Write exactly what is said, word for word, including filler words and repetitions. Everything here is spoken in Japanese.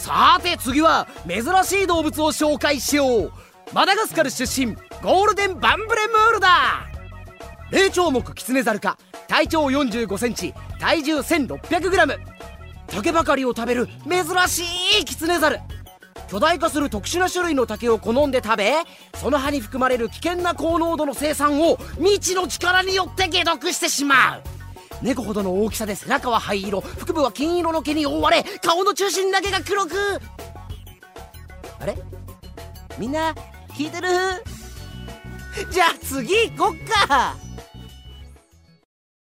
さて次は珍しい動物を紹介しよう。マダガスカル出身ゴールデンバンブレムールだ。霊長目キツネザル科、体長よんじゅうごセンチ、体重 せんろっぴゃくグラム。 竹ばかりを食べる珍しいキツネザル。巨大化する特殊な種類の竹を好んで食べ、その葉に含まれる危険な高濃度の青酸を未知の力によって解毒してしまう。猫ほどの大きさで背中は灰色、腹部は金色の毛に覆われ、顔の中心だけが黒く。あれ、みんな聞いてる？じゃあ次行こっか。